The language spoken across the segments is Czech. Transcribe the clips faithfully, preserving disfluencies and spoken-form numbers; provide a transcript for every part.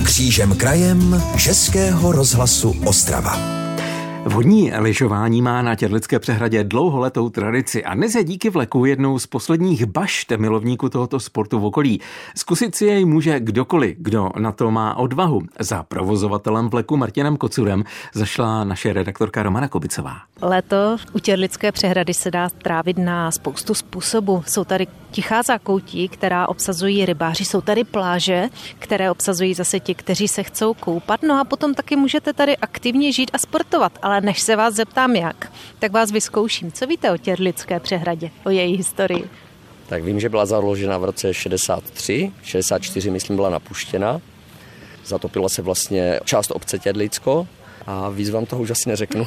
Křížem krajem Českého rozhlasu Ostrava. Vodní lyžování má na Těrlické přehradě dlouholetou tradici a dnes je díky vleku jednou z posledních bašt milovníků tohoto sportu v okolí. Zkusit si jej může kdokoliv, kdo na to má odvahu. Za provozovatelem vleku Martinem Kocurem zašla naše redaktorka Romana Kubicová. Léto u Těrlické přehrady se dá trávit na spoustu způsobů. Jsou tady tichá zákoutí, která obsazují rybáři, jsou tady pláže, které obsazují zase ti, kteří se chcou koupat. No a potom taky můžete tady aktivně žít a sportovat. Ale než se vás zeptám jak, tak vás vyzkouším. Co víte o Těrlické přehradě, o její historii? Tak vím, že byla založena v roce šedesát tři, šedesát čtyři myslím byla napuštěna. Zatopila se vlastně část obce Těrlicko a víc vám toho už asi neřeknu.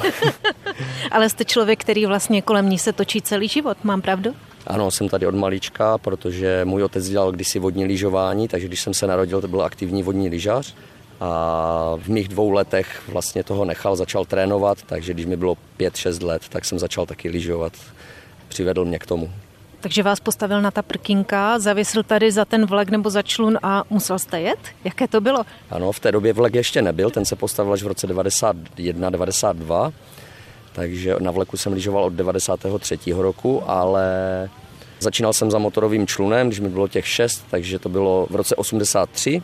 Ale jste člověk, který vlastně kolem ní se točí celý život, mám pravdu? Ano, jsem tady od malička, protože můj otec dělal kdysi vodní lyžování, takže když jsem se narodil, to byl aktivní vodní lyžař. A v mých dvou letech vlastně toho nechal, začal trénovat, takže když mi bylo pět šest let, tak jsem začal taky lyžovat. Přivedl mě k tomu. Takže vás postavil na ta prkínka, zavěsil tady za ten vlek nebo za člun a musel jste jet? Jaké to bylo? Ano, v té době vlek ještě nebyl, ten se postavil až v roce devadesát jedna devadesát dva, takže na vleku jsem lyžoval od devadesátého třetího roku, ale začínal jsem za motorovým člunem, když mi bylo těch šest, takže to bylo v roce osmdesát tři.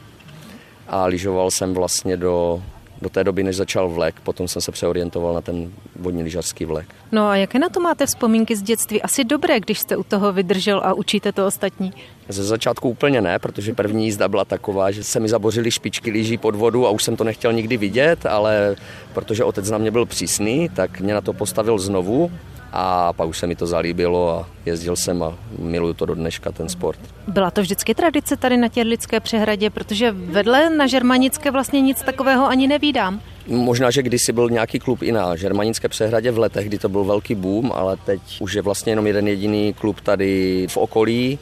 A lyžoval jsem vlastně do, do té doby, než začal vlek. Potom jsem se přeorientoval na ten vodní lyžařský vlek. No a jaké na to máte vzpomínky z dětství? Asi dobré, když jste u toho vydržel a učíte to ostatní. Ze začátku úplně ne, protože první jízda byla taková, že se mi zabořily špičky lyží pod vodu a už jsem to nechtěl nikdy vidět, ale protože otec na mě byl přísný, tak mě na to postavil znovu. A pak už se mi to zalíbilo a jezdil jsem a miluju to do dneška, ten sport. Byla to vždycky tradice tady na Těrlické přehradě, protože vedle na Žermanické vlastně nic takového ani nevídám. Možná, že kdysi byl nějaký klub i na Žermanické přehradě v letech, kdy to byl velký boom, ale teď už je vlastně jenom jeden jediný klub tady v okolí.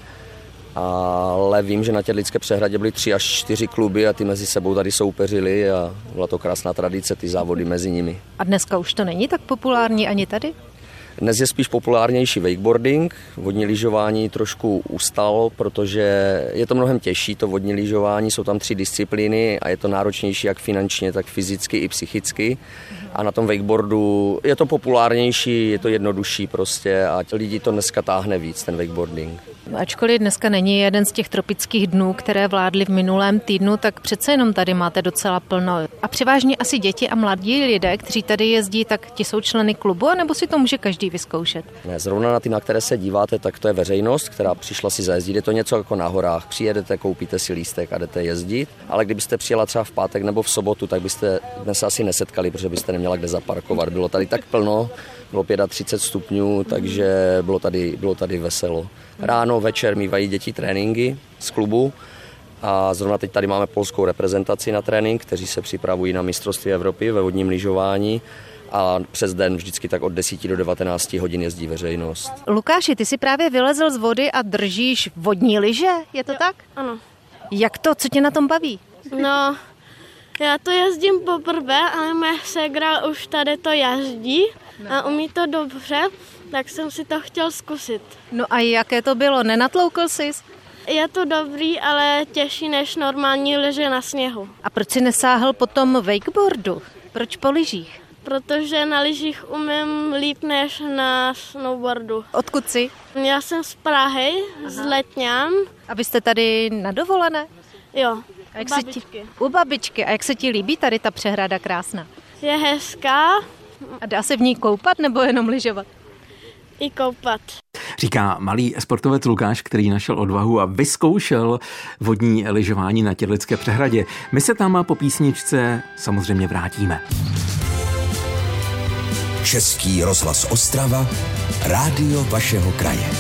Ale vím, že na Těrlické přehradě byly tři až čtyři kluby a ty mezi sebou tady soupeřili a byla to krásná tradice, ty závody mezi nimi. A dneska už to není tak populární ani tady? Dnes je spíš populárnější wakeboarding, vodní lyžování trošku ustalo, protože je to mnohem těžší, to vodní lyžování, jsou tam tři disciplíny a je to náročnější jak finančně, tak fyzicky i psychicky. A na tom wakeboardu je to populárnější, je to jednodušší prostě a lidi to dneska táhne víc, ten wakeboarding. Ačkoliv dneska není jeden z těch tropických dnů, které vládly v minulém týdnu, tak přece jenom tady máte docela plno. A převážně asi děti a mladí lidé, kteří tady jezdí, tak ti jsou členy klubu, anebo si to může každý vyzkoušet? Ne, zrovna na ty, na které se díváte, tak to je veřejnost, která přišla si zajezdit. Je to něco jako na horách. Přijedete, koupíte si lístek a jdete jezdit. Ale kdybyste přijela třeba v pátek nebo v sobotu, tak byste dnes asi nesetkali, protože byste neměla kde zaparkovat. Bylo tady tak plno, bylo třicet pět stupňů, takže bylo tady, bylo tady veselo. Ráno, večer mívají děti tréninky z klubu a zrovna teď tady máme polskou reprezentaci na trénink, kteří se připravují na mistrovství Evropy ve vodním lyžování a přes den vždycky tak od deseti do devatenácti hodin jezdí veřejnost. Lukáši, ty jsi právě vylezl z vody a držíš vodní lyže, je to jo, tak? Ano. Jak to, co tě na tom baví? No, já to jezdím poprvé, ale moje ségra už tady to jezdí a umí to dobře, tak jsem si to chtěl zkusit. No a jaké to bylo? Nenatloukl jsi? Je to dobrý, ale těžší než normální lyže na sněhu. A proč jsi nesáhl po tom wakeboardu? Proč po lyžích? Protože na lyžích umím líp než na snowboardu. Odkud jsi? Já jsem z Prahy, Aha. z Letňan. A vy jste tady na dovolené? Jo, a jak u babičky. Ti, u babičky. A jak se ti líbí tady ta přehrada krásná? Je hezká. A dá se v ní koupat nebo jenom lyžovat? I koupat. Říká malý sportovec Lukáš, který našel odvahu a vyzkoušel vodní lyžování na Těrlické přehradě. My se tam po písničce samozřejmě vrátíme. Český rozhlas Ostrava, rádio vašeho kraje.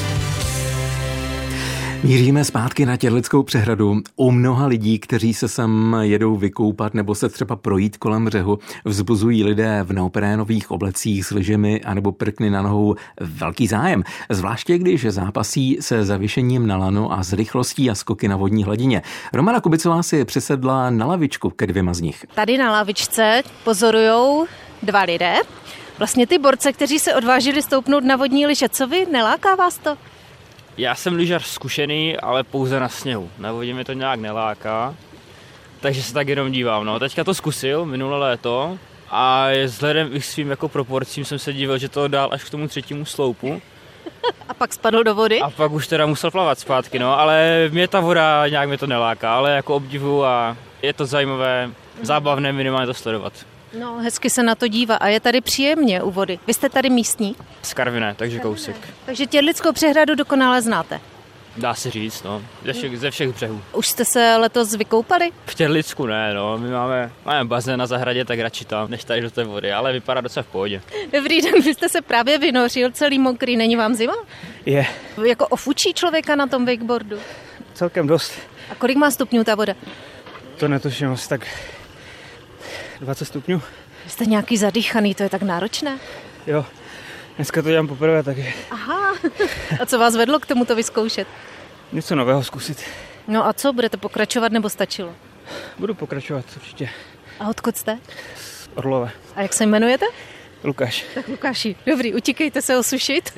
Míříme zpátky na Těrlickou přehradu. U mnoha lidí, kteří se sem jedou vykoupat nebo se třeba projít kolem břehu, vzbuzují lidé v neoprénových oblecích s lyžemi anebo prkny na nohou velký zájem. Zvláště když zápasí se zavěšením na lano a s rychlostí a skoky na vodní hladině. Romana Kubicová si přesedla na lavičku ke dvěma z nich. Tady na lavičce pozorujou dva lidé. Vlastně ty borce, kteří se odvážili stoupnout na vodní lyže. Co vy, neláká vás to? Já jsem lyžař zkušený, ale pouze na sněhu. Na vodě mě to nějak neláká. takže se tak jenom dívám. No. Teďka to zkusil minulé léto a vzhledem k svým jako proporcím jsem se díval, že to dál až k tomu třetímu sloupu. A pak spadl do vody? A pak už teda musel plavat zpátky, no, ale mě ta voda nějak mě to neláká, ale jako obdivu a je to zajímavé, zábavné minimálně to sledovat. No, hezky se na to dívá a je tady příjemně u vody. Vy jste tady místní? Z Karviné, takže kousek. Takže Těrlickou přehradu dokonale znáte? Dá se říct, no, ze všech, ze všech břehů. Už jste se letos vykoupali? V Těrlicku ne, no, my máme, máme bazén na zahradě, tak radši tam, než tady do té vody, ale vypadá docela v pohodě. Dobrý den, vy jste se právě vynořil, celý mokrý, není vám zima? Je. Jako ofučí člověka na tom wakeboardu? Celkem dost. A kolik má stupňů ta voda? To netuším, asi tak dvacet stupňů. Jste nějaký zadýchaný, to je tak náročné? Jo, dneska to dělám poprvé, takže... Aha, a co vás vedlo k tomu to vyzkoušet? Něco nového zkusit. No a co, budete pokračovat nebo stačilo? Budu pokračovat určitě. A odkud jste? Z Orlové. A jak se jmenujete? Lukáš. Tak Lukáši, dobrý, utíkejte se osušit.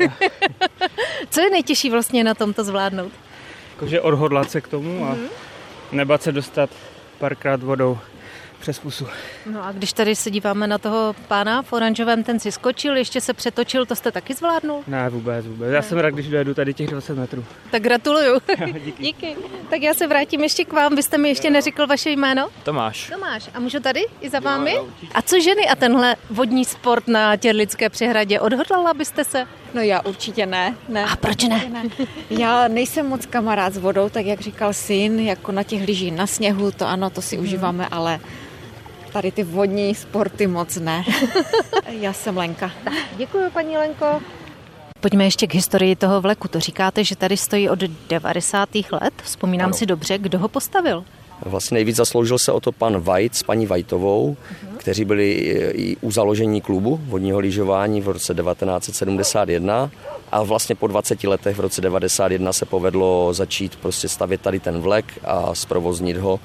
Co je nejtěžší vlastně na tomto zvládnout? Jakože odhodlat se k tomu a mm-hmm. nebát se dostat párkrát vodou přes pusu. No a když tady se díváme na toho pána v oranžovém, ten si skočil, ještě se přetočil, to jste taky zvládnul? Ne, vůbec, vůbec. Já jsem rád, když dojedu tady těch dvacet metrů. Tak gratuluju. Jo, díky. Díky. Tak já se vrátím ještě k vám. Vy jste mi ještě neřekl vaše jméno? Tomáš. Tomáš. A můžu tady i za vámi? A co ženy a tenhle vodní sport na Těrlické přehradě? Odhodlala byste se? No já určitě ne. ne. A proč ne? ne? Já nejsem moc kamarád s vodou, tak jak říkal syn, jako na těch lyžích na sněhu, to ano, to si hmm. užíváme, ale tady ty vodní sporty moc ne. Já jsem Lenka. Děkuji, paní Lenko. Pojďme ještě k historii toho vleku. To říkáte, že tady stojí od devadesátých let. Vzpomínám ano. si dobře, kdo ho postavil. Vlastně nejvíc zasloužil se o to pan Vajt s paní Vajtovou, uh-huh. kteří byli i u založení klubu vodního lyžování v roce devatenáct set sedmdesát jedna a vlastně po dvaceti letech v roce devadesát jedna se povedlo začít prostě stavět tady ten vlek a zprovoznit ho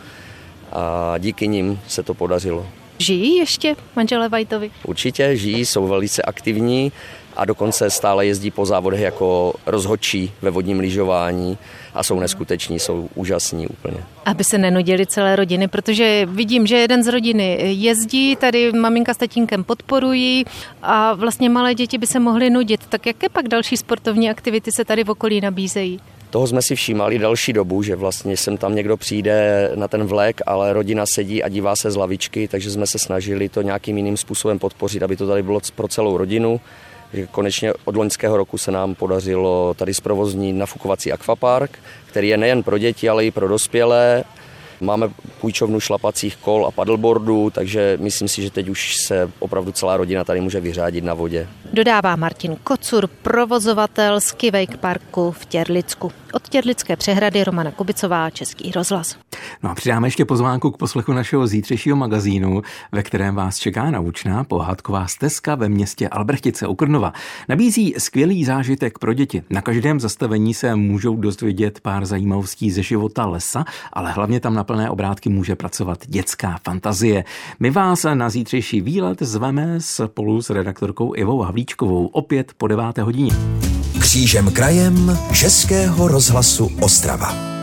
a díky nim se to podařilo. Žijí ještě manželé Vajtovi? Určitě žijí, jsou velice aktivní a dokonce stále jezdí po závodech jako rozhodčí ve vodním lyžování a jsou neskuteční, jsou úžasní úplně. Aby se nenudili celé rodiny, protože vidím, že jeden z rodiny jezdí, tady maminka s tatínkem podporují a vlastně malé děti by se mohly nudit. Tak jaké pak další sportovní aktivity se tady v okolí nabízejí? Toho jsme si všímali další dobu, že vlastně sem tam někdo přijde na ten vlek, ale rodina sedí a dívá se z lavičky, takže jsme se snažili to nějakým jiným způsobem podpořit, aby to tady bylo pro celou rodinu. Že konečně od loňského roku se nám podařilo tady zprovoznit nafukovací akvapark, který je nejen pro děti, ale i pro dospělé. Máme půjčovnu šlapacích kol a paddleboardů, takže myslím si, že teď už se opravdu celá rodina tady může vyřádit na vodě. Dodává Martin Kocur, provozovatel Ski-Wake parku v Těrlicku. Od Těrlické přehrady Romana Kubicová, Český rozhlas. No a přidáme ještě pozvánku k poslechu našeho zítřejšího magazínu, ve kterém vás čeká naučná pohádková stezka ve městě Albrechtice u Krnova. Nabízí skvělý zážitek pro děti. Na každém zastavení se můžou dozvědět pár zajímavostí ze života lesa, ale hlavně tam na plné obrátky může pracovat dětská fantazie. My vás na zítřejší výlet zveme spolu s redaktorkou Ivou Havlíčkovou opět po deváté hodině. Křížem krajem Českého rozhlasu Ostrava.